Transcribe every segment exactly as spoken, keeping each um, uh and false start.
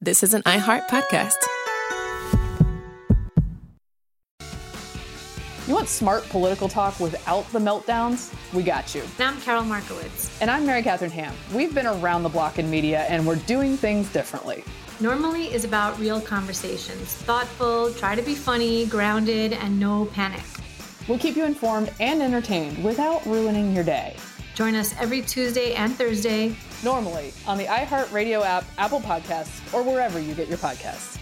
This is an iHeart podcast. You want smart political talk without the meltdowns? We got you. And I'm Carol Markowitz. And I'm Mary Catherine Ham. We've been around the block in media, and we're doing things differently. Normally is about real conversations. Thoughtful, try to be funny, grounded, and no panic. We'll keep you informed and entertained without ruining your day. Join us every Tuesday and Thursday. Normally on the iHeartRadio app, Apple Podcasts, or wherever you get your podcasts.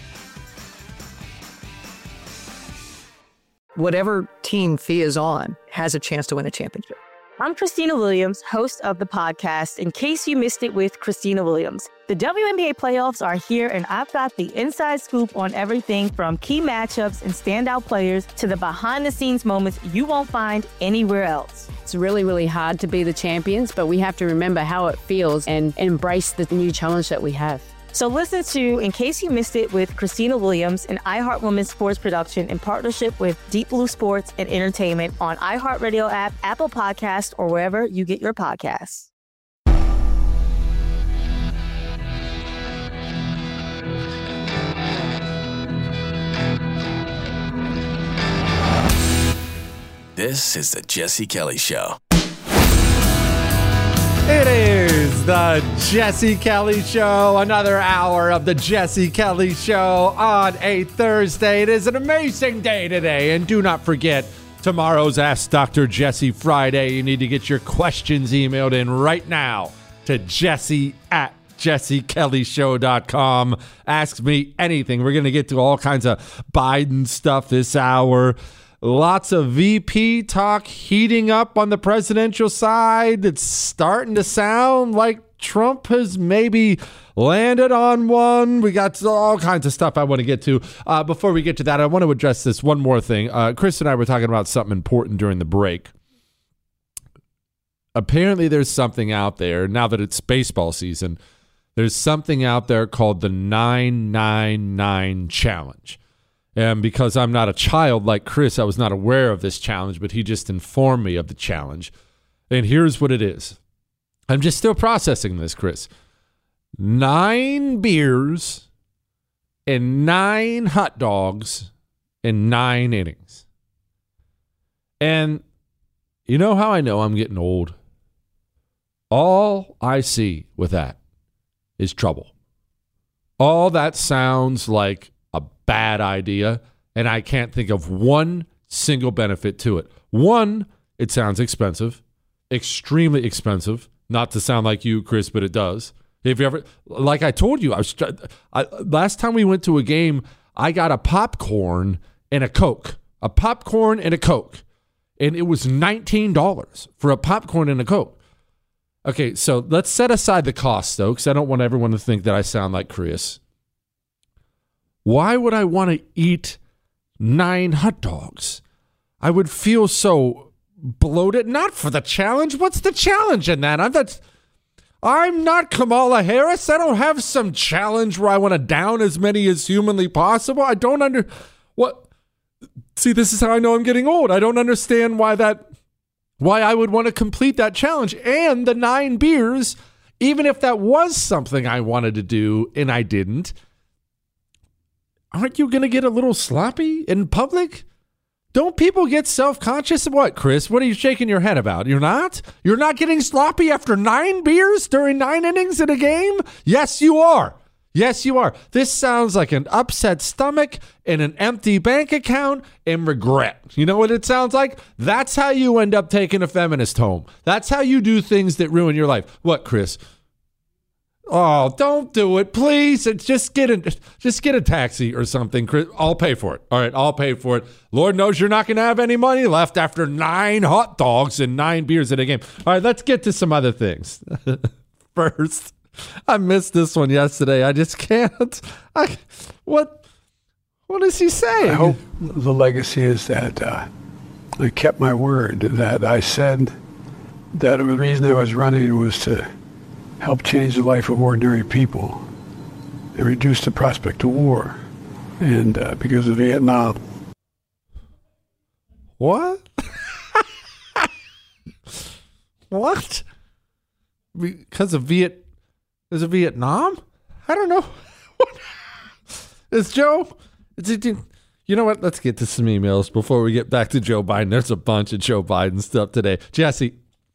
Whatever team Fee is on has a chance to win a championship. I'm Christina Williams, host of the podcast, In Case You Missed It with Christina Williams. The W N B A playoffs are here, and I've got the inside scoop on everything from key matchups and standout players to the behind-the-scenes moments you won't find anywhere else. It's really, really hard to be the champions, but we have to remember how it feels and embrace the new challenge that we have. So listen to In Case You Missed It with Christina Williams, an iHeart Women's Sports production in partnership with Deep Blue Sports and Entertainment on iHeartRadio app, Apple Podcasts, or wherever you get your podcasts. This is the Jesse Kelly Show. It is the Jesse Kelly Show, another hour of the Jesse Kelly Show on a Thursday. It is an amazing day today, and do not forget, tomorrow's Ask Doctor Jesse Friday. You need to get your questions emailed in right now to Jesse at jesse kelly show dot com. Ask me anything. We're going to get to all kinds of Biden stuff this hour. Lots of V P talk heating up on the presidential side. It's starting to sound like Trump has maybe landed on one. We got all kinds of stuff I want to get to. Uh, before we get to that, I want to address this one more thing. Uh, Chris and I were talking about something important during the break. Apparently there's something out there, now that it's baseball season, there's something out there called the nine nine nine Challenge. And because I'm not a child like Chris, I was not aware of this challenge, but he just informed me of the challenge. And here's what it is. I'm just still processing this, Chris. Nine beers and nine hot dogs in nine innings. And you know how I know I'm getting old? All I see with that is trouble. All that sounds like a bad idea, and I can't think of one single benefit to it. One, it sounds expensive, extremely expensive. Not to sound like you, Chris, but it does. If you ever, like I told you, I was I, last time we went to a game, I got a popcorn and a Coke, a popcorn and a Coke, and it was nineteen dollars for a popcorn and a Coke. Okay, so let's set aside the cost, though, because I don't want everyone to think that I sound like Chris. Why would I want to eat nine hot dogs? I would feel so bloated. Not for the challenge. What's the challenge in that? I'm not, I'm not Kamala Harris. I don't have some challenge where I want to down as many as humanly possible. I don't under... What? See, this is how I know I'm getting old. I don't understand why that... Why I would want to complete that challenge. And the nine beers, even if that was something I wanted to do and I didn't... Aren't you going to get a little sloppy in public? Don't people get self-conscious? What, Chris? What are you shaking your head about? You're not? You're not getting sloppy after nine beers during nine innings in a game? Yes, you are. Yes, you are. This sounds like an upset stomach and an empty bank account and regret. You know what it sounds like? That's how you end up taking a feminist home. That's how you do things that ruin your life. What, Chris? Oh, don't do it, please. It's just get a, just get a taxi or something. Chris, I'll pay for it. All right, I'll pay for it. Lord knows you're not going to have any money left after nine hot dogs and nine beers in a game. All right, let's get to some other things. First, I missed this one yesterday. I just can't. I, what, what is he saying? I hope the legacy is that uh, I kept my word, that I said that the reason I was running was to help change the life of ordinary people and reduce the prospect of war. And uh, because of Vietnam. What? What? Because of Viet... Is it Vietnam? I don't know. Is Joe? Is it, you know what? Let's get to some emails before we get back to Joe Biden. There's a bunch of Joe Biden stuff today. Jesse,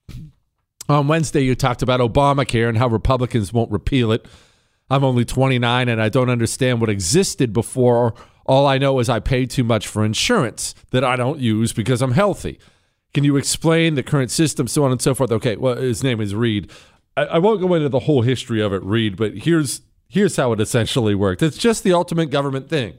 on Wednesday you talked about Obamacare and how Republicans won't repeal it. I'm only twenty-nine and I don't understand what existed before. All I know is I pay too much for insurance that I don't use because I'm healthy. Can you explain the current system, so on and so forth? Okay, well, his name is Reed. I, I won't go into the whole history of it, Reed, but here's here's how it essentially worked. It's just the ultimate government thing.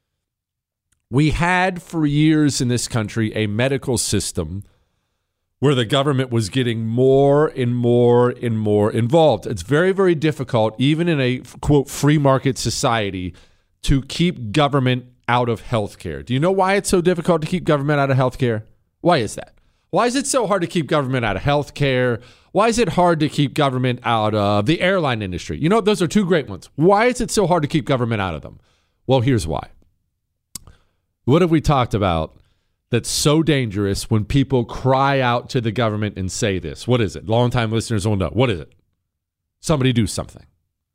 We had for years in this country a medical system where the government was getting more and more and more involved. It's very, very difficult, even in a, quote, free market society, to keep government out of healthcare. Do you know why it's so difficult to keep government out of healthcare? Why is that? Why is it so hard to keep government out of healthcare? Why is it hard to keep government out of the airline industry? You know, those are two great ones. Why is it so hard to keep government out of them? Well, here's why. What have we talked about that's so dangerous when people cry out to the government and say this? What is it? Longtime listeners will know. What is it? Somebody do something.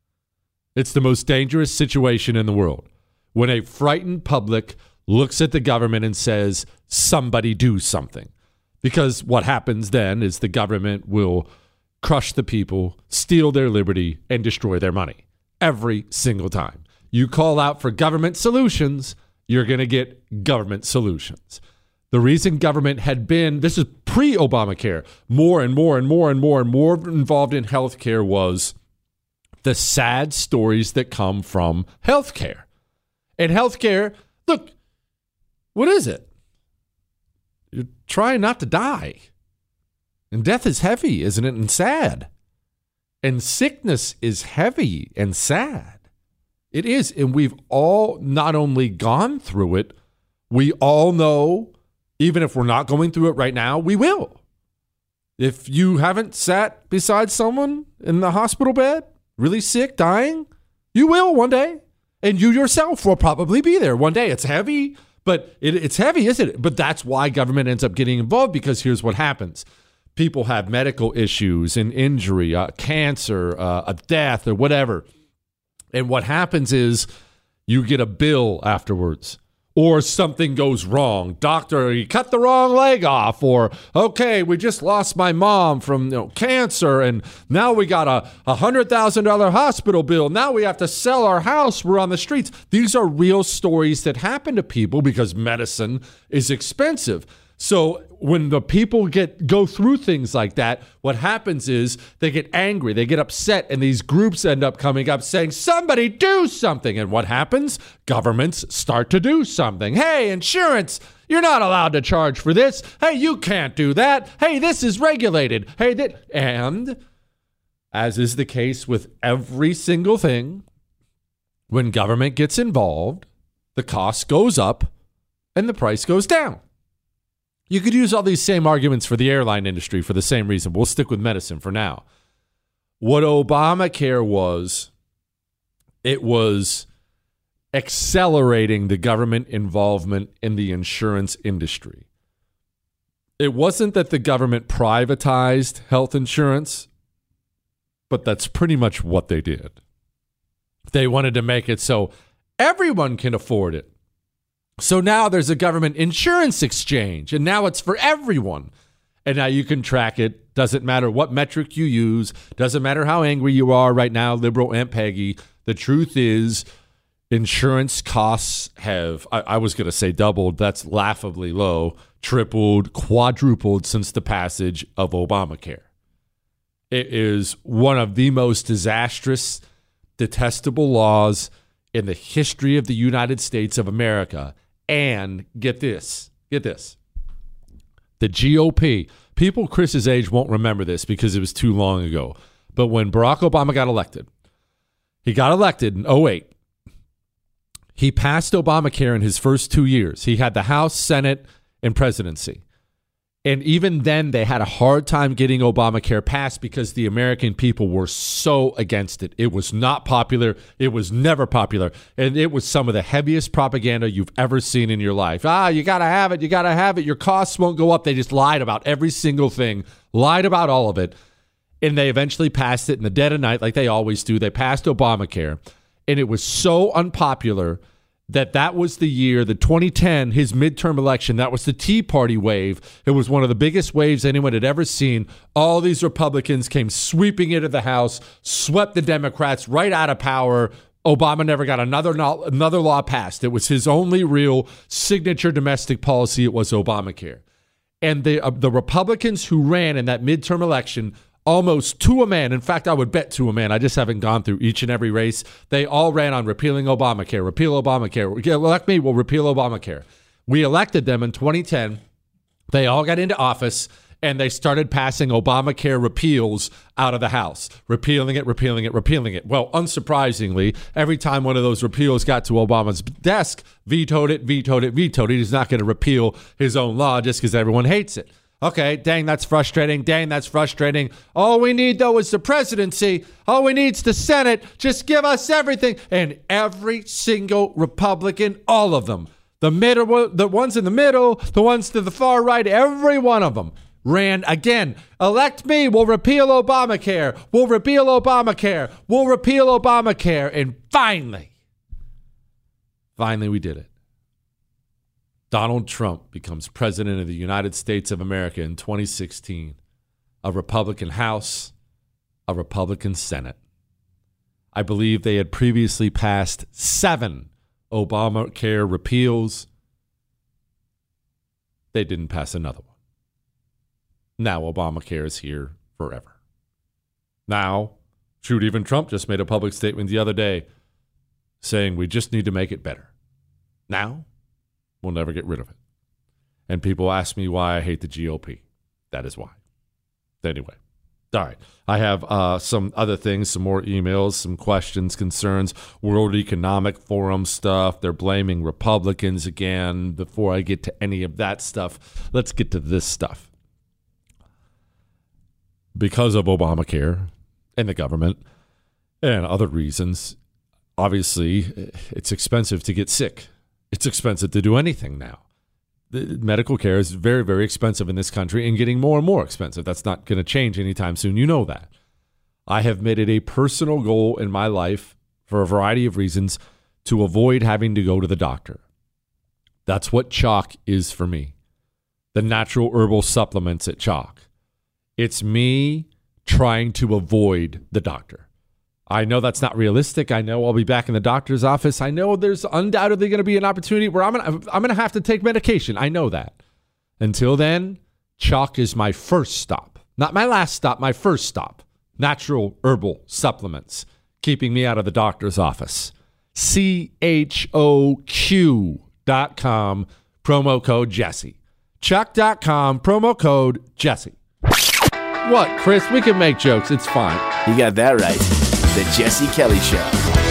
It's the most dangerous situation in the world. When a frightened public looks at the government and says, somebody do something. Because what happens then is the government will crush the people, steal their liberty, and destroy their money. Every single time. You call out for government solutions, you're going to get government solutions. The reason government had been, this is pre-Obamacare, more and more and more and more and more involved in healthcare was the sad stories that come from healthcare. And healthcare, look, what is it? You're trying not to die. And death is heavy, isn't it? And sad. And sickness is heavy and sad. It is. And we've all not only gone through it, we all know, even if we're not going through it right now, we will. If you haven't sat beside someone in the hospital bed, really sick, dying, you will one day. And you yourself will probably be there one day. It's heavy. But it, it's heavy, isn't it? But that's why government ends up getting involved, because here's what happens. People have medical issues, an injury, uh, cancer, uh, a death, or whatever. And what happens is you get a bill afterwards. Or something goes wrong. Doctor, you cut the wrong leg off. Or, okay, we just lost my mom from you know, cancer, and now we got a one hundred thousand dollars hospital bill. Now we have to sell our house. We're on the streets. These are real stories that happen to people because medicine is expensive. So when the people get go through things like that, what happens is they get angry, they get upset, and these groups end up coming up saying, somebody do something. And what happens? Governments start to do something. Hey, insurance, you're not allowed to charge for this. Hey, you can't do that. Hey, this is regulated. Hey, that, and as is the case with every single thing, when government gets involved, the cost goes up and the price goes down. You could use all these same arguments for the airline industry for the same reason. We'll stick with medicine for now. What Obamacare was, it was accelerating the government involvement in the insurance industry. It wasn't that the government privatized health insurance, but that's pretty much what they did. They wanted to make it so everyone can afford it. So now there's a government insurance exchange, and now it's for everyone. And now you can track it. Doesn't matter what metric you use. Doesn't matter how angry you are right now, liberal Aunt Peggy. The truth is, insurance costs have, I, I was going to say doubled. That's laughably low. Tripled, quadrupled since the passage of Obamacare. It is one of the most disastrous, detestable laws in the history of the United States of America. And get this, get this. The G O P, people Chris's age won't remember this because it was too long ago. But when Barack Obama got elected, he got elected in oh eight. He passed Obamacare in his first two years. He had the House, Senate, and presidency. And even then, they had a hard time getting Obamacare passed because the American people were so against it. It was not popular. It was never popular. And it was some of the heaviest propaganda you've ever seen in your life. Ah, you got to have it. You got to have it. Your costs won't go up. They just lied about every single thing, lied about all of it. And they eventually passed it in the dead of night like they always do. They passed Obamacare. and it was so unpopular that that was the year, the twenty ten, his midterm election, that was the Tea Party wave. It was one of the biggest waves anyone had ever seen. All these Republicans came sweeping into the House, swept the Democrats right out of power. Obama never got another another law passed. It was his only real signature domestic policy. It was Obamacare. And the uh, the Republicans who ran in that midterm election, almost to a man, in fact, I would bet to a man, I just haven't gone through each and every race, they all ran on repealing Obamacare, repeal Obamacare. Elect me, we'll repeal Obamacare. We elected them in twenty ten. They all got into office, and they started passing Obamacare repeals out of the House, repealing it, repealing it, repealing it. Well, unsurprisingly, every time one of those repeals got to Obama's desk, vetoed it, vetoed it, vetoed it. He's not going to repeal his own law just because everyone hates it. Okay, dang, that's frustrating. Dang, that's frustrating. All we need, though, is the presidency. All we need is the Senate. Just give us everything. And every single Republican, all of them, the middle, the ones in the middle, the ones to the far right, every one of them ran again. Elect me. We'll repeal Obamacare. We'll repeal Obamacare. We'll repeal Obamacare. And finally, finally, we did it. Donald Trump becomes president of the United States of America in twenty sixteen. A Republican House, a Republican Senate. I believe they had previously passed seven Obamacare repeals. They didn't pass another one. Now Obamacare is here forever. Now, shoot, even Trump just made a public statement the other day saying we just need to make it better. Now, we'll never get rid of it. And people ask me why I hate the G O P. That is why. Anyway, all right. I have uh, some other things, some more emails, some questions, concerns, World Economic Forum stuff. They're blaming Republicans again. Before I get to any of that stuff, let's get to this stuff. Because of Obamacare and the government and other reasons, obviously, it's expensive to get sick. It's expensive to do anything now. The medical care is very, very expensive in this country and getting more and more expensive. That's not going to change anytime soon. You know that. I have made it a personal goal in my life, for a variety of reasons, to avoid having to go to the doctor. That's what Chalk is for me. The natural herbal supplements at Chalk. It's me trying to avoid the doctor. I know that's not realistic. I know I'll be back in the doctor's office. I know there's undoubtedly going to be an opportunity where I'm going to I'm going to have to take medication. I know that. Until then, Chalk is my first stop. Not my last stop, my first stop. Natural herbal supplements, keeping me out of the doctor's office. C H O Q dot com, promo code Jesse. Chuck dot com, promo code Jesse. What, Chris? We can make jokes. It's fine. You got that right. The Jesse Kelly Show.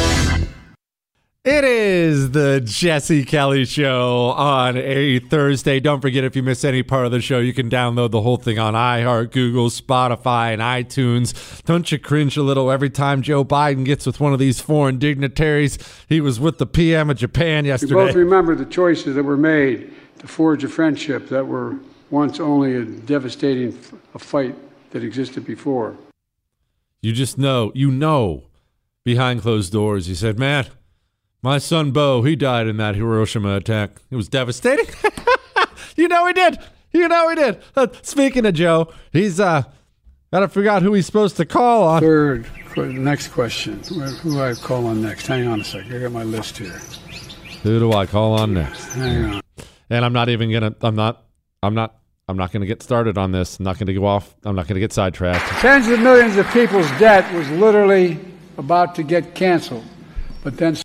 It is the Jesse Kelly Show on a Thursday. Don't forget, if you miss any part of the show, you can download the whole thing on iHeart, Google, Spotify, and iTunes. Don't you cringe a little every time Joe Biden gets with one of these foreign dignitaries? He was with the P M of Japan yesterday. We both remember the choices that were made to forge a friendship that were once only a devastating a fight that existed before. You just know, you know, behind closed doors, he said, man, my son Bo, he died in that Hiroshima attack. It was devastating. You know he did. You know he did. Uh, speaking of Joe, he's, uh, I forgot who he's supposed to call on. Third, next question. Who do I call on next? Hang on a second. I got my list here. Who do I call on next? Hang on. And I'm not even going to, I'm not, I'm not, I'm not going to get started on this. I'm not going to go off. I'm not going to get sidetracked. Tens of millions of people's debt was literally about to get canceled. But then...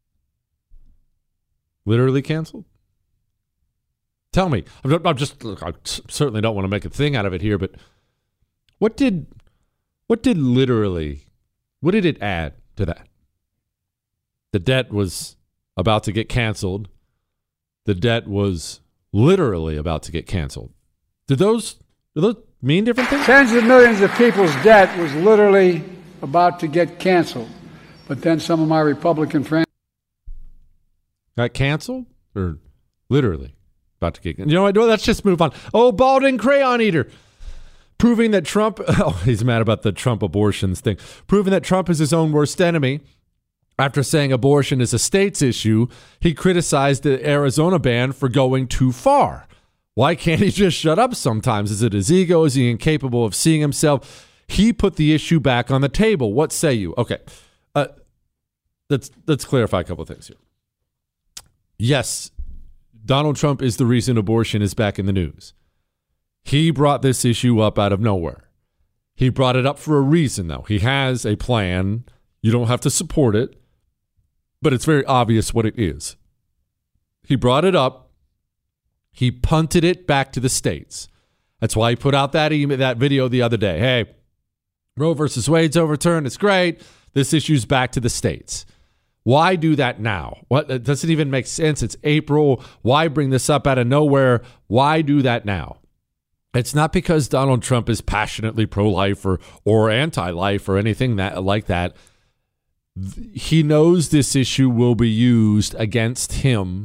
Literally canceled? Tell me. I'm just, look, I certainly don't want to make a thing out of it here, but what did, what did literally, what did it add to that? The debt was about to get canceled. The debt was literally about to get canceled. Do those, do those mean different things? Tens of millions of people's debt was literally about to get canceled. But then some of my Republican friends got canceled? Or literally about to get canceled? You know what? Let's just move on. Oh, Balding Crayon Eater. Proving that Trump, oh, he's mad about the Trump abortions thing. Proving that Trump is his own worst enemy. After saying abortion is a state's issue, he criticized the Arizona ban for going too far. Why can't he just shut up sometimes? Is it his ego? Is he incapable of seeing himself? He put the issue back on the table. What say you? Okay, uh, let's let's clarify a couple of things here. Yes, Donald Trump is the reason abortion is back in the news. He brought this issue up out of nowhere. He brought it up for a reason, though. He has a plan. You don't have to support it, but it's very obvious what it is. He brought it up. He punted it back to the states. That's why he put out that email, that video the other day. Hey, Roe versus Wade's overturned. It's great. This issue's back to the states. Why do that now? What? It doesn't even make sense. It's April. Why bring this up out of nowhere? Why do that now? It's not because Donald Trump is passionately pro-life or, or anti-life or anything that like that. He knows this issue will be used against him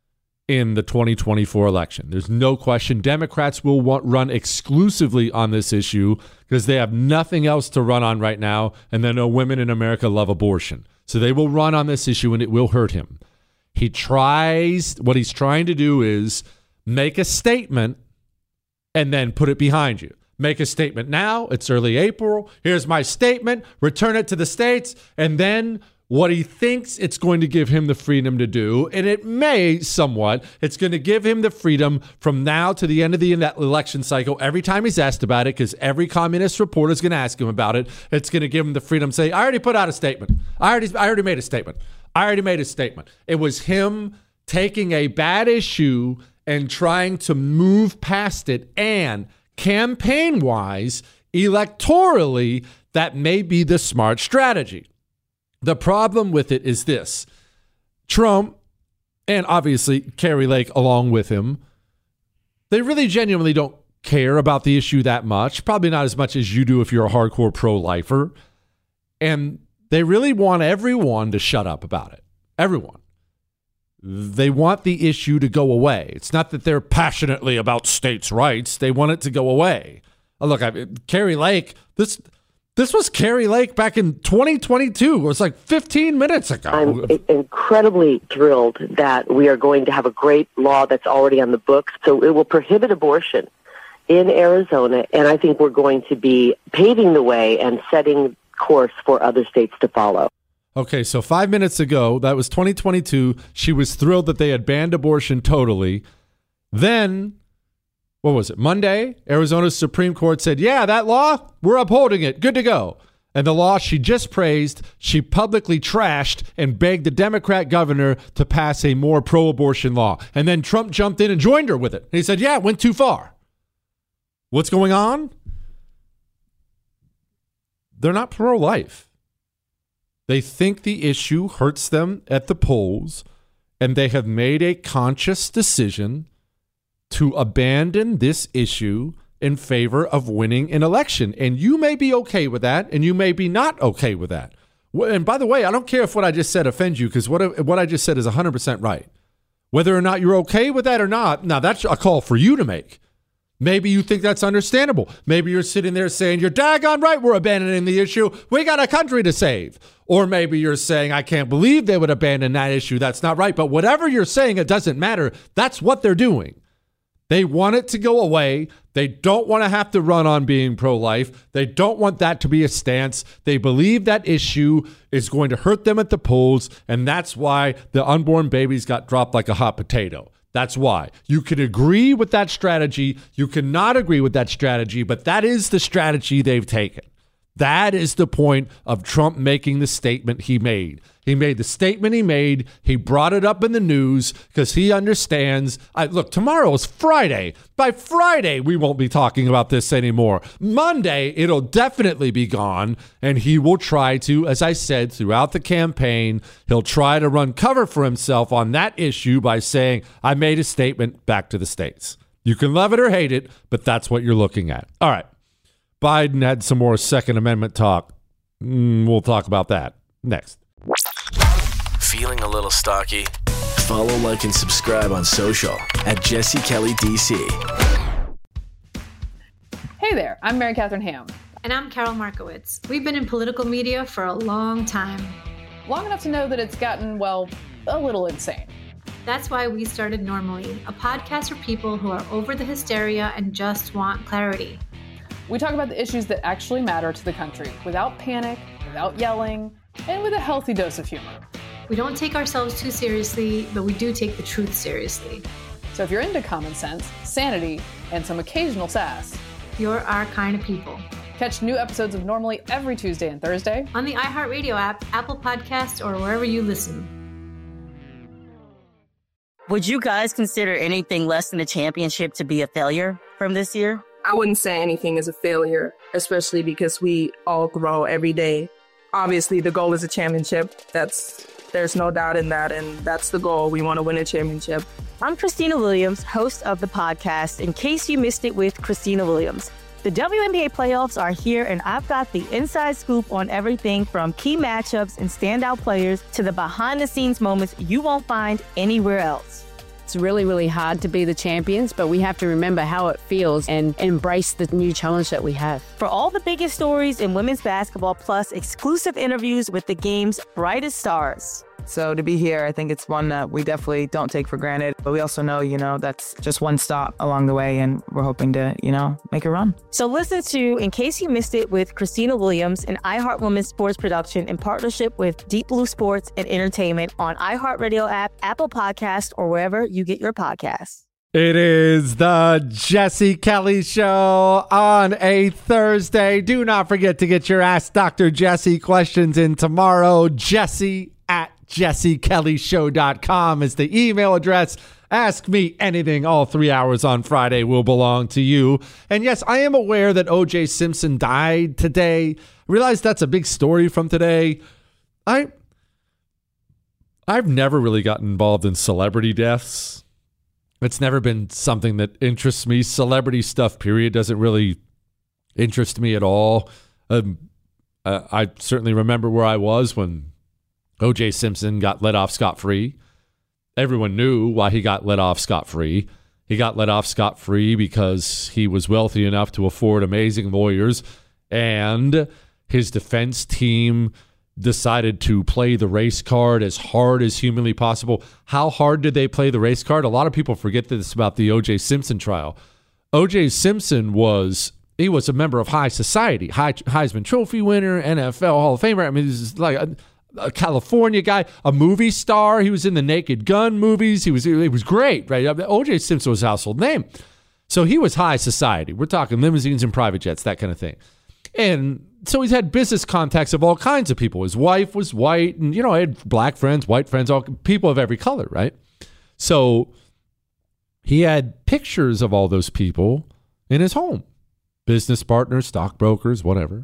in the twenty twenty-four election. There's no question Democrats will want, run exclusively on this issue because they have nothing else to run on right now, and they know women in America love abortion. So they will run on this issue, and it will hurt him. He tries, what he's trying to do is make a statement and then put it behind you. Make a statement now. It's early April. Here's my statement. Return it to the states. And then what he thinks it's going to give him the freedom to do, and it may somewhat, it's going to give him the freedom from now to the end of the election cycle. Every time he's asked about it, because every communist reporter is going to ask him about it, it's going to give him the freedom to say, I already put out a statement. I already, I already made a statement. I already made a statement. It was him taking a bad issue and trying to move past it, and campaign-wise, electorally, that may be the smart strategy. The problem with it is this. Trump, and obviously Kari Lake along with him, they really genuinely don't care about the issue that much, probably not as much as you do if you're a hardcore pro-lifer, and they really want everyone to shut up about it. Everyone. They want the issue to go away. It's not that they're passionately about states' rights. They want it to go away. Oh, look, I, Kari Lake, this this was Kari Lake back in twenty twenty-two. It was like fifteen minutes ago. I'm incredibly thrilled that we are going to have a great law that's already on the books. So it will prohibit abortion in Arizona, and I think we're going to be paving the way and setting course for other states to follow. Okay, so five minutes ago, that was twenty twenty-two. She was thrilled that they had banned abortion totally. Then, what was it, Monday? Arizona's Supreme Court said, yeah, that law, we're upholding it. Good to go. And the law she just praised, she publicly trashed and begged the Democrat governor to pass a more pro-abortion law. And then Trump jumped in and joined her with it. He said, yeah, it went too far. What's going on? They're not pro-life. They think the issue hurts them at the polls, and they have made a conscious decision to abandon this issue in favor of winning an election. And you may be okay with that, and you may be not okay with that. And by the way, I don't care if what I just said offends you, because what, what I just said is one hundred percent right. Whether or not you're okay with that or not, now that's a call for you to make. Maybe you think that's understandable. Maybe you're sitting there saying, you're daggone right, we're abandoning the issue. We got a country to save. Or maybe you're saying, I can't believe they would abandon that issue. That's not right. But whatever you're saying, it doesn't matter. That's what they're doing. They want it to go away. They don't want to have to run on being pro-life. They don't want that to be a stance. They believe that issue is going to hurt them at the polls, and that's why the unborn babies got dropped like a hot potato. That's why. You can agree with that strategy. You cannot agree with that strategy, but that is the strategy they've taken. That is the point of Trump making the statement he made. He made the statement he made. He brought it up in the news because he understands. I, look, tomorrow is Friday. By Friday, we won't be talking about this anymore. Monday, it'll definitely be gone. And he will try to, as I said, throughout the campaign, he'll try to run cover for himself on that issue by saying, I made a statement back to the states. You can love it or hate it, but that's what you're looking at. All right. Biden had some more Second Amendment talk. Mm, we'll talk about that next. Feeling a little stocky? Follow, like, and subscribe on social at Jesse Kelly D C. Hey there, I'm Mary Catherine Ham. And I'm Carol Markowitz. We've been in political media for a long time. long enough to know that it's gotten, well, a little insane. That's why we started Normally, a podcast for people who are over the hysteria and just want clarity. We talk about the issues that actually matter to the country without panic, without yelling, and with a healthy dose of humor. We don't take ourselves too seriously, but we do take the truth seriously. So if you're into common sense, sanity, and some occasional sass, you're our kind of people. Catch new episodes of Normally every Tuesday and Thursday on the iHeartRadio app, Apple Podcasts, or wherever you listen. Would you guys consider anything less than a championship to be a failure from this year? I wouldn't say anything is a failure, especially because we all grow every day. Obviously, the goal is a championship. That's there's no doubt in that, and that's the goal. We want to win a championship. I'm Christina Williams, host of the podcast, In Case You Missed It with Christina Williams. The W N B A playoffs are here, and I've got the inside scoop on everything from key matchups and standout players to the behind-the-scenes moments you won't find anywhere else. It's really, really hard to be the champions, but we have to remember how it feels and embrace the new challenge that we have. For all the biggest stories in women's basketball, plus exclusive interviews with the game's brightest stars. So to be here, I think it's one that we definitely don't take for granted. But we also know, you know, that's just one stop along the way, and we're hoping to, you know, make a run. So listen to In Case You Missed It with Christina Williams, an iHeart Women's sports production in partnership with Deep Blue Sports and Entertainment on iHeartRadio app, Apple Podcasts, or wherever you get your podcasts. It is the Jesse Kelly Show on a Thursday. Do not forget to get your Ask Doctor Jesse questions in tomorrow. Jesse at jesse kelly show dot com is the email address. Ask me anything. All three hours on Friday will belong to you. And yes, I am aware that O J Simpson died today. I realize that's a big story from today. I, I've never really gotten involved in celebrity deaths. It's never been something that interests me. Celebrity stuff, period, doesn't really interest me at all. Um, uh, I certainly remember where I was when O J Simpson got let off scot-free. Everyone knew why he got let off scot-free. He got let off scot-free because he was wealthy enough to afford amazing lawyers, and his defense team decided to play the race card as hard as humanly possible. How hard did they play the race card? A lot of people forget this about the O J Simpson trial. O J Simpson was he was a member of high society, high, Heisman Trophy winner, N F L Hall of Famer. I mean, this is like a, a California guy, a movie star. He was in the Naked Gun movies. He was he was great, right? O J Simpson was a household name. So he was high society. We're talking limousines and private jets, that kind of thing. And so he's had business contacts of all kinds of people. His wife was white, and, you know, I had black friends, white friends, all people of every color, right? So he had pictures of all those people in his home. Business partners, stockbrokers, whatever.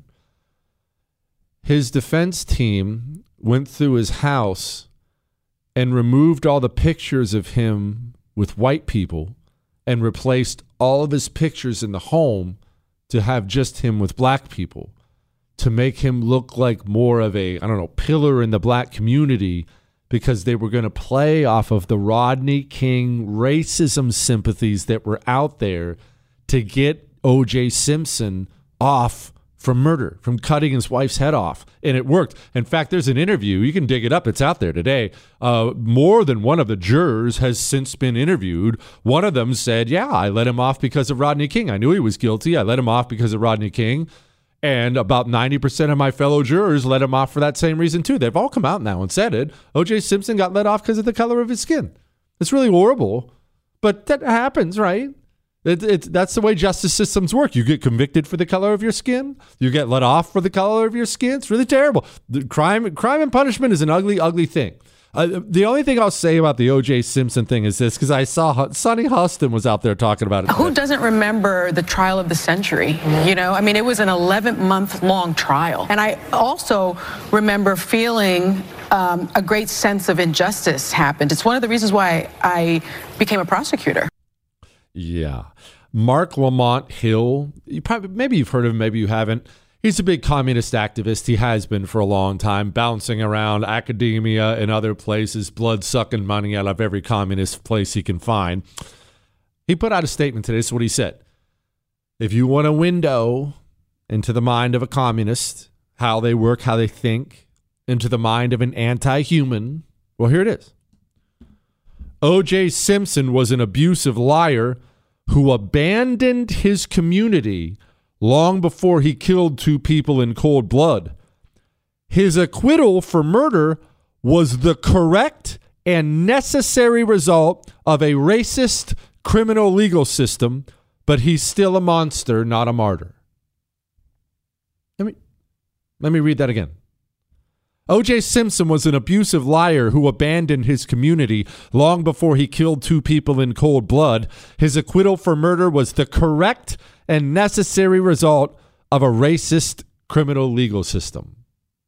His defense team went through his house and removed all the pictures of him with white people and replaced all of his pictures in the home to have just him with black people, to make him look like more of a, I don't know, pillar in the black community, because they were going to play off of the Rodney King racism sympathies that were out there to get O J Simpson off from murder, from cutting his wife's head off. And it worked. In fact, there's an interview. You can dig it up. It's out there today. Uh, more than one of the jurors has since been interviewed. One of them said, yeah, I let him off because of Rodney King. I knew he was guilty. I let him off because of Rodney King. And about ninety percent of my fellow jurors let him off for that same reason, too. They've all come out now and said it. O J Simpson got let off because of the color of his skin. It's really horrible. But that happens, right? It, it, that's the way justice systems work. You get convicted for the color of your skin. You get let off for the color of your skin. It's really terrible. The crime, crime and punishment is an ugly, ugly thing. Uh, the only thing I'll say about the O J Simpson thing is this, because I saw Sonny Huston was out there talking about it. Who doesn't remember the trial of the century? You know, I mean, it was an eleven-month-long trial. And I also remember feeling um, a great sense of injustice happened. It's one of the reasons why I became a prosecutor. Yeah. Mark Lamont Hill, you probably, maybe you've heard of him, maybe you haven't. He's a big communist activist. He has been for a long time, bouncing around academia and other places, blood-sucking money out of every communist place he can find. He put out a statement today. This is what he said. If you want a window into the mind of a communist, how they work, how they think, into the mind of an anti-human? Well, here it is. O J Simpson was an abusive liar who abandoned his community long before he killed two people in cold blood. His acquittal for murder was the correct and necessary result of a racist criminal legal system, but he's still a monster, not a martyr. Let me, let me read that again. O J Simpson was an abusive liar who abandoned his community long before he killed two people in cold blood. His acquittal for murder was the correct and necessary result of a racist criminal legal system.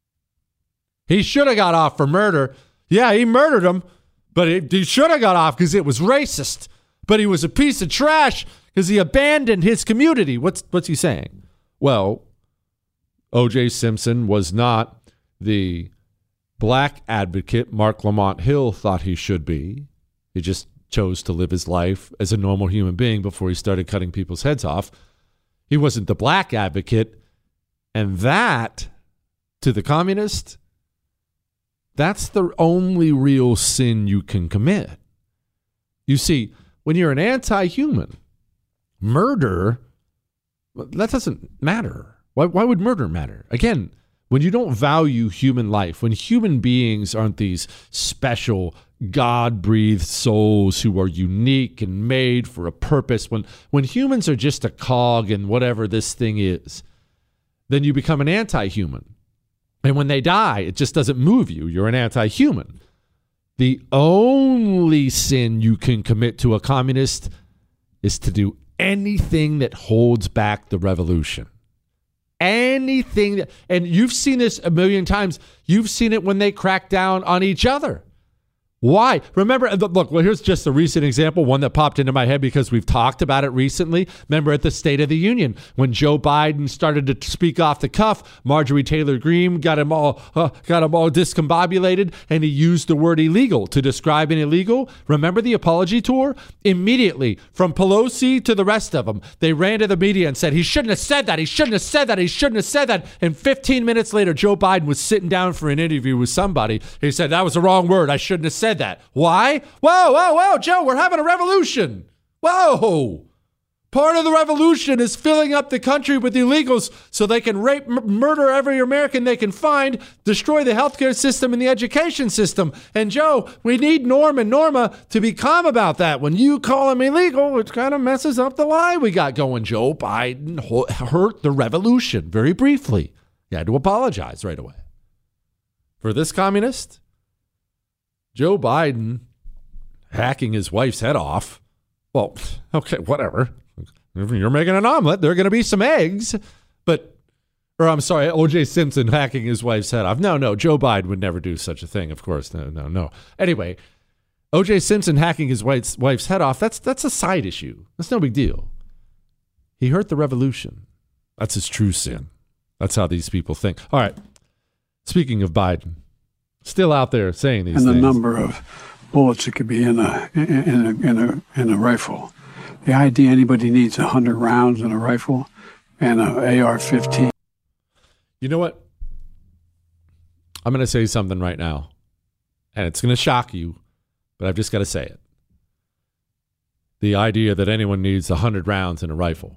He should have got off for murder. Yeah, he murdered him, but it, he should have got off because it was racist. But he was a piece of trash because he abandoned his community. What's what's he saying? Well, O J Simpson was not the black advocate Mark Lamont Hill thought he should be. He just chose to live his life as a normal human being before he started cutting people's heads off. He wasn't the black advocate. And that, to the communist, that's the only real sin you can commit. You see, when you're an anti-human, murder, that doesn't matter. Why, why would murder matter? Again, when you don't value human life, when human beings aren't these special God-breathed souls who are unique and made for a purpose, when, when humans are just a cog in whatever this thing is, then you become an anti-human. And when they die, it just doesn't move you. You're an anti-human. The only sin you can commit to a communist is to do anything that holds back the revolution. Anything that, and you've seen this a million times. You've seen it when they crack down on each other. Why? Remember, look, well, here's just a recent example, one that popped into my head because we've talked about it recently. Remember at the State of the Union, when Joe Biden started to speak off the cuff, Marjorie Taylor Greene got him all uh, got him all discombobulated, and he used the word illegal to describe an illegal. Remember the apology tour? Immediately, from Pelosi to the rest of them, they ran to the media and said, he shouldn't have said that, he shouldn't have said that, he shouldn't have said that. And fifteen minutes later, Joe Biden was sitting down for an interview with somebody. He said, that was the wrong word, I shouldn't have said that. Why? Whoa, whoa, whoa, Joe, we're having a revolution. Whoa. Part of the revolution is filling up the country with illegals so they can rape, m- murder every American they can find, destroy the healthcare system and the education system. And Joe, we need Norm and Norma to be calm about that. When you call them illegal, it kind of messes up the lie we got going. Joe Biden ho- hurt the revolution very briefly. He had to apologize right away. For this communist, Joe Biden hacking his wife's head off. Well, okay, whatever. If you're making an omelet, there are going to be some eggs. But, or I'm sorry, O J Simpson hacking his wife's head off. No, no, Joe Biden would never do such a thing, of course. No, no, no. Anyway, O J Simpson hacking his wife's, wife's head off, that's, that's a side issue. That's no big deal. He hurt the revolution. That's his true sin. That's how these people think. All right. Speaking of Biden, still out there saying these and things. And the number of bullets that could be in a in a in a in a rifle. The idea anybody needs a hundred rounds in a rifle and a A R fifteen. You know what? I'm going to say something right now, and it's going to shock you, but I've just got to say it. The idea that anyone needs a hundred rounds in a rifle.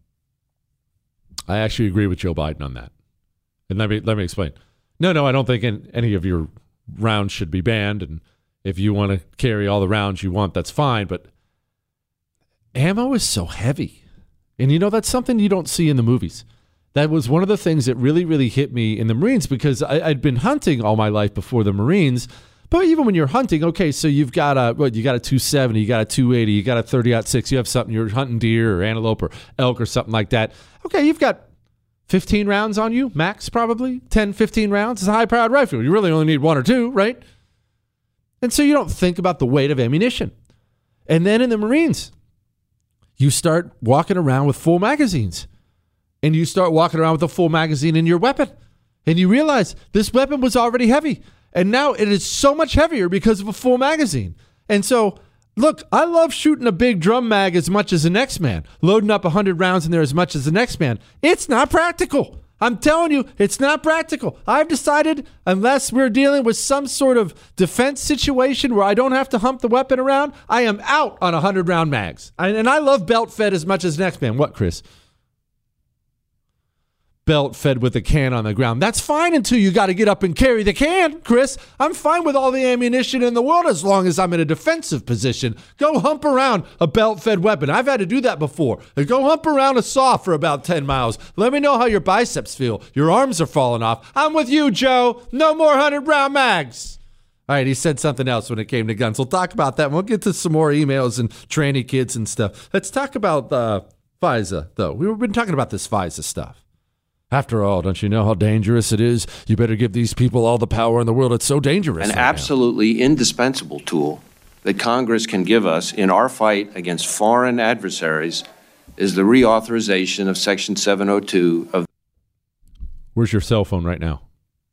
I actually agree with Joe Biden on that, and let me let me explain. No, no, I don't think any of your rounds should be banned. And if you want to carry all the rounds you want, that's fine. But ammo is so heavy. And, you know, that's something you don't see in the movies. That was one of the things that really, really hit me in the Marines because I, I'd been hunting all my life before the Marines. But even when you're hunting, okay, so you've got a, what, you got a two seventy, you got a two eighty, you got a thirty aught six, you have something, you're hunting deer or antelope or elk or something like that. Okay, you've got fifteen rounds on you, max probably. ten, fifteen rounds. It's a high-powered rifle. You really only need one or two, right? And so you don't think about the weight of ammunition. And then in the Marines, you start walking around with full magazines. And you start walking around with a full magazine in your weapon. And you realize this weapon was already heavy. And now it is so much heavier because of a full magazine. And so, look, I love shooting a big drum mag as much as the next man, loading up one hundred rounds in there as much as the next man. It's not practical. I'm telling you, it's not practical. I've decided, unless we're dealing with some sort of defense situation where I don't have to hump the weapon around, I am out on one hundred round mags. I, and I love belt fed as much as next man. What, Chris? Belt fed with a can on the ground. That's fine until you got to get up and carry the can, Chris. I'm fine with all the ammunition in the world as long as I'm in a defensive position. Go hump around a belt fed weapon. I've had to do that before. Go hump around a saw for about ten miles. Let me know how your biceps feel. Your arms are falling off. I'm with you, Joe. No more one hundred round mags. All right, he said something else when it came to guns. We'll talk about that. We'll get to some more emails and tranny kids and stuff. Let's talk about uh, FISA, though. We've been talking about this FISA stuff. After all, don't you know how dangerous it is? You better give these people all the power in the world. It's so dangerous. An right absolutely now. indispensable tool that Congress can give us in our fight against foreign adversaries is the reauthorization of Section seven oh two of. Where's your cell phone right now?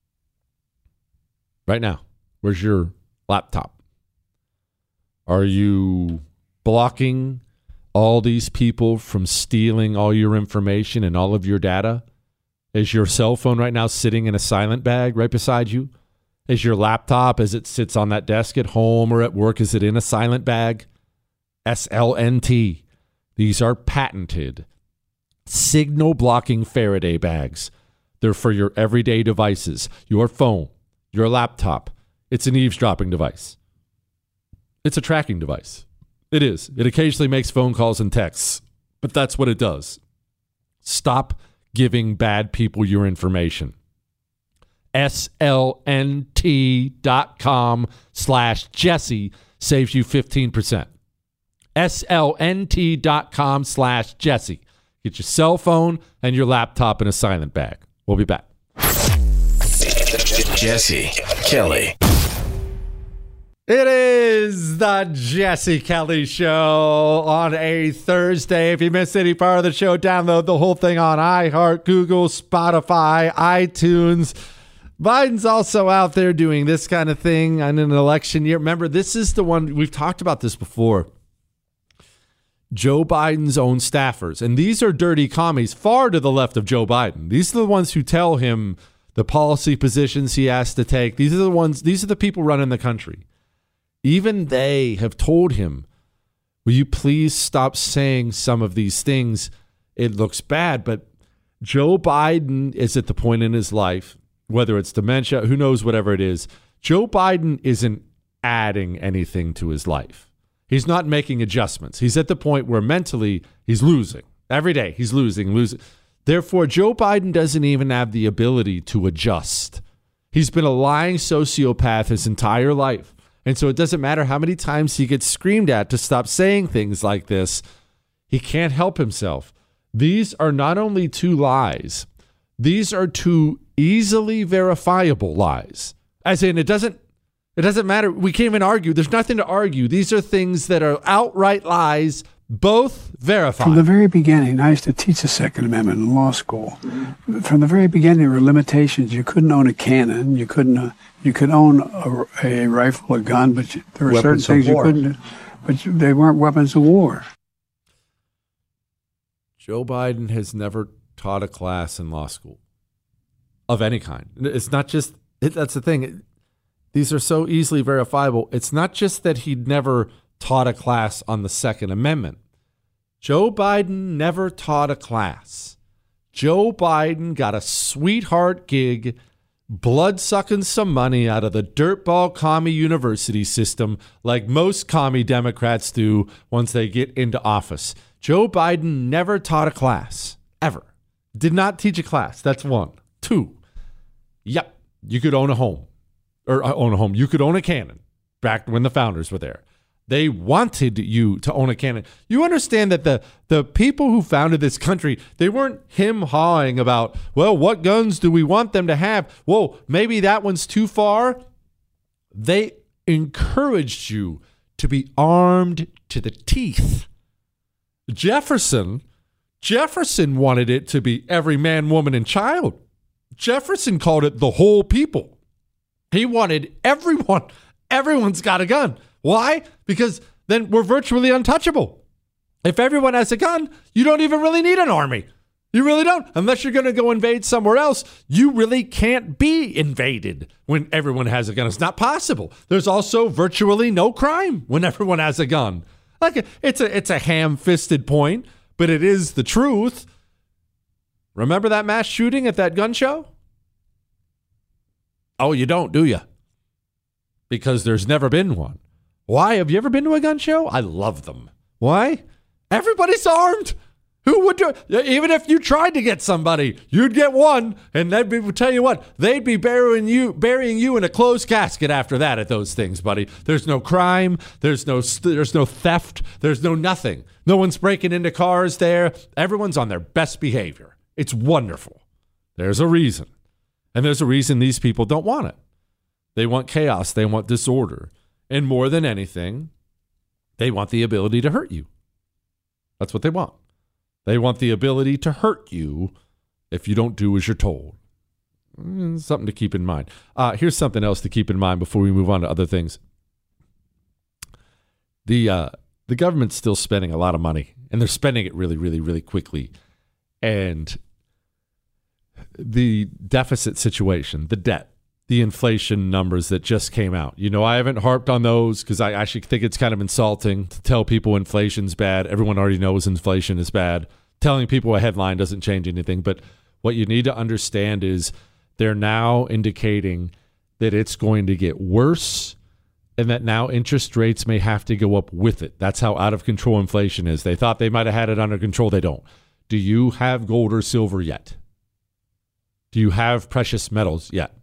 Right now. Where's your laptop? Are you blocking all these people from stealing all your information and all of your data? Is your cell phone right now sitting in a silent bag right beside you? Is your laptop, as it sits on that desk at home or at work, is it in a silent bag? S L N T. These are patented signal blocking Faraday bags. They're for your everyday devices, your phone, your laptop. It's an eavesdropping device. It's a tracking device. It is. It occasionally makes phone calls and texts, but that's what it does. Stop giving bad people your information. S L N T dot com slash Jesse saves you fifteen percent. S L N T dot com slash Jesse. Get your cell phone and your laptop in a silent bag. We'll be back. Jesse Kelly. It is the Jesse Kelly Show on a Thursday. If you missed any part of the show, download the whole thing on iHeart, Google, Spotify, iTunes. Biden's also out there doing this kind of thing on an election year. Remember, this is the one, we've talked about this before. Joe Biden's own staffers, and these are dirty commies far to the left of Joe Biden. These are the ones who tell him the policy positions he has to take. These are the ones, these are the people running the country. Even they have told him, will you please stop saying some of these things? It looks bad, but Joe Biden is at the point in his life, whether it's dementia, who knows, whatever it is, Joe Biden isn't adding anything to his life. He's not making adjustments. He's at the point where mentally he's losing. Every day he's losing, losing. Therefore, Joe Biden doesn't even have the ability to adjust. He's been a lying sociopath his entire life. And so it doesn't matter how many times he gets screamed at to stop saying things like this. He can't help himself. These are not only two lies. These are two easily verifiable lies. As in, it doesn't, it doesn't matter. We can't even argue. There's nothing to argue. These are things that are outright lies, both verified. From the very beginning, I used to teach the Second Amendment in law school. From the very beginning, there were limitations. You couldn't own a cannon. You couldn't. Uh, you could own a, a rifle, a gun, but you, there were weapons certain things you couldn't do. But they weren't weapons of war. Joe Biden has never taught a class in law school of any kind. It's not just, it, that's the thing. These are so easily verifiable. It's not just that he'd never taught a class on the Second Amendment. Joe Biden never taught a class. Joe Biden got a sweetheart gig blood-sucking some money out of the dirtball commie university system like most commie Democrats do once they get into office. Joe Biden never taught a class, ever. Did not teach a class. That's one. Two, yep, you could own a home. Or uh, own a home. You could own a cannon back when the founders were there. They wanted you to own a cannon. You understand that the, the people who founded this country, they weren't him-hawing about, well, what guns do we want them to have? Whoa, maybe that one's too far. They encouraged you to be armed to the teeth. Jefferson, Jefferson wanted it to be every man, woman, and child. Jefferson called it the whole people. He wanted everyone, everyone's got a gun. Why? Because then we're virtually untouchable. If everyone has a gun, you don't even really need an army. You really don't. Unless you're going to go invade somewhere else, you really can't be invaded when everyone has a gun. It's not possible. There's also virtually no crime when everyone has a gun. Like it's a it's a ham-fisted point, but it is the truth. Remember that mass shooting at that gun show? Oh, you don't, do you? Because there's never been one. Why? Have you ever been to a gun show? I love them. Why? Everybody's armed. Who would do it? Even if you tried to get somebody, you'd get one, and they'd be, tell you what, they'd be burying you, burying you in a closed casket after that at those things, buddy. There's no crime. There's no, there's no theft. There's no nothing. No one's breaking into cars there. Everyone's on their best behavior. It's wonderful. There's a reason. And there's a reason these people don't want it. They want chaos. They want disorder. And more than anything, they want the ability to hurt you. That's what they want. They want the ability to hurt you if you don't do as you're told. Something to keep in mind. Uh, here's something else to keep in mind before we move on to other things. The uh, the government's still spending a lot of money, and they're spending it really, really, really quickly. And the deficit situation, the debt, the inflation numbers that just came out. You know, I haven't harped on those because I actually think it's kind of insulting to tell people inflation's bad. Everyone already knows inflation is bad. Telling people a headline doesn't change anything. But what you need to understand is they're now indicating that it's going to get worse and that now interest rates may have to go up with it. That's how out of control inflation is. They thought they might have had it under control. They don't. Do you have gold or silver yet? Do you have precious metals yet?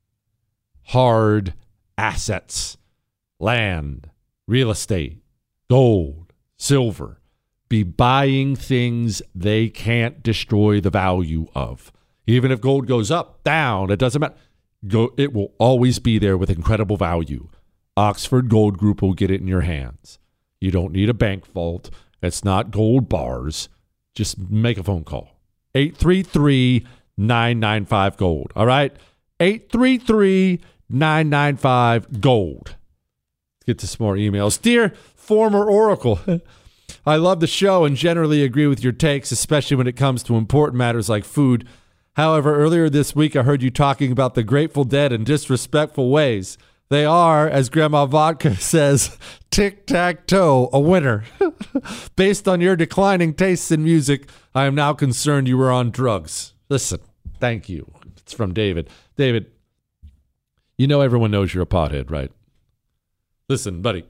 Hard assets, land, real estate, gold, silver. Be buying things they can't destroy the value of. Even if gold goes up, down, it doesn't matter. Go, it will always be there with incredible value. Oxford Gold Group will get it in your hands. You don't need a bank vault. It's not gold bars. Just make a phone call. eight three three, nine nine five, gold. All right? eight three three, nine nine five, gold. Let's get to some more emails. Dear former Oracle, I love the show and generally agree with your takes, especially when it comes to important matters like food. However, earlier this week, I heard you talking about the Grateful Dead in disrespectful ways. They are, as Grandma Vodka says, tic-tac-toe, a winner. Based on your declining tastes in music, I am now concerned you were on drugs. Listen, thank you. It's from David. David, you know everyone knows you're a pothead, right? Listen, buddy,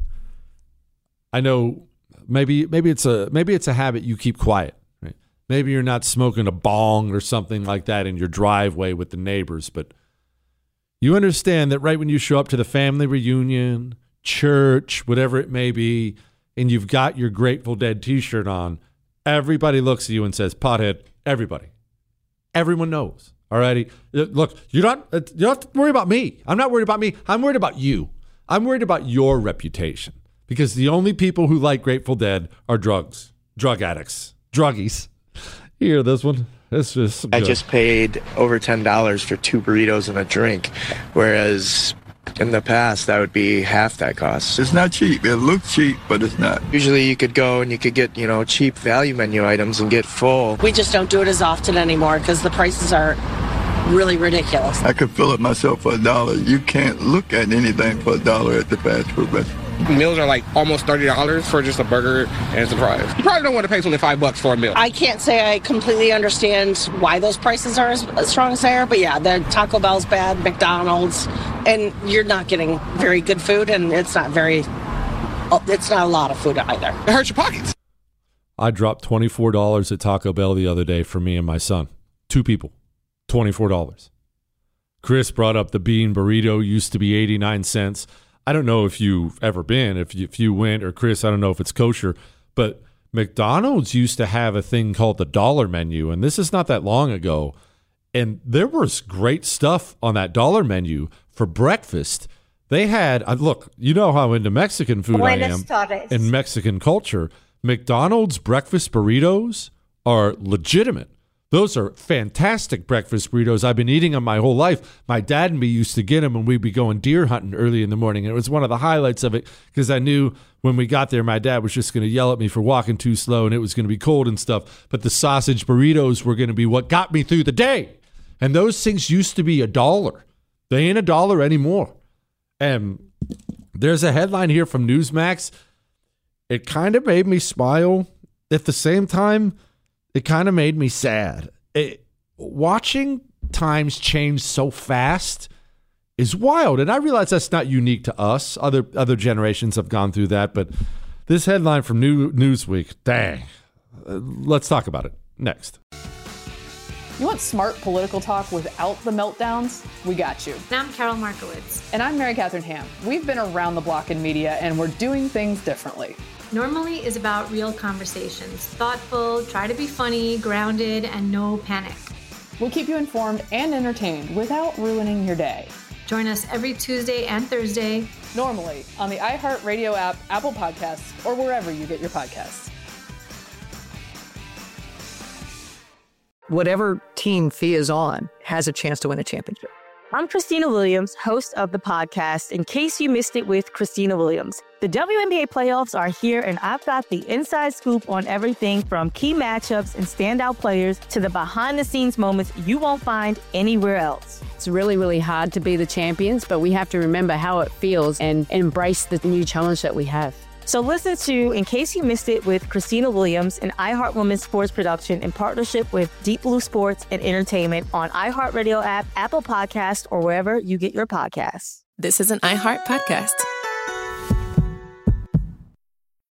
I know maybe maybe it's a maybe it's a habit you keep quiet, right? Maybe you're not smoking a bong or something like that in your driveway with the neighbors, but you understand that right when you show up to the family reunion, church, whatever it may be, and you've got your Grateful Dead t-shirt on, everybody looks at you and says, pothead, everybody. Everyone knows, all righty? Look, you don't, you don't have to worry about me. I'm not worried about me. I'm worried about you. I'm worried about your reputation because the only people who like Grateful Dead are drugs, drug addicts, druggies. You hear this one? This is I just paid over ten dollars for two burritos and a drink, whereas in the past that would be half that cost. It's not cheap. It looks cheap, but it's not. Usually you could go and you could get, you know, cheap value menu items and get full. We just don't do it as often anymore because the prices are really ridiculous. I could fill it myself for a dollar. You can't look at anything for a dollar at the fast food restaurant. Meals are like almost thirty dollars for just a burger and some fries. You probably don't want to pay twenty-five bucks for a meal. I can't say I completely understand why those prices are as, as strong as they are, but yeah, the Taco Bell's bad, McDonald's, and you're not getting very good food, and it's not very, it's not a lot of food either. It hurts your pockets. I dropped twenty-four dollars at Taco Bell the other day for me and my son. Two people, twenty-four dollars. Chris brought up the bean burrito, used to be eighty-nine cents. I don't know if you've ever been, if you, if you went, or Chris, I don't know if it's kosher, but McDonald's used to have a thing called the dollar menu, and this is not that long ago, and there was great stuff on that dollar menu for breakfast. They had, uh, look, you know how into Mexican food I am, and Mexican culture. McDonald's breakfast burritos are legitimate. Those are fantastic breakfast burritos. I've been eating them my whole life. My dad and me used to get them when we'd be going deer hunting early in the morning. And it was one of the highlights of it because I knew when we got there, my dad was just going to yell at me for walking too slow and it was going to be cold and stuff. But the sausage burritos were going to be what got me through the day. And those things used to be a dollar. They ain't a dollar anymore. And there's a headline here from Newsmax. It kind of made me smile. At the same time, it kind of made me sad. It, watching times change so fast is wild. And I realize that's not unique to us. Other other generations have gone through that. But this headline from New, Newsweek, dang. Uh, let's talk about it next. You want smart political talk without the meltdowns? We got you. And I'm Carol Markowitz. And I'm Mary Catherine Ham. We've been around the block in media, and we're doing things differently. Normally is about real conversations. Thoughtful, try to be funny, grounded, and no panic. We'll keep you informed and entertained without ruining your day. Join us every Tuesday and Thursday. Normally on the iHeartRadio app, Apple Podcasts, or wherever you get your podcasts. Whatever team Fia is on has a chance to win a championship. I'm Christina Williams, host of the podcast, In Case You Missed It with Christina Williams. The W N B A playoffs are here, and I've got the inside scoop on everything from key matchups and standout players to the behind-the-scenes moments you won't find anywhere else. It's really, really hard to be the champions, but we have to remember how it feels and embrace the new challenge that we have. So listen to In Case You Missed It with Christina Williams, an iHeart Women's sports production in partnership with Deep Blue Sports and Entertainment on iHeartRadio app, Apple Podcasts, or wherever you get your podcasts. This is an iHeart podcast.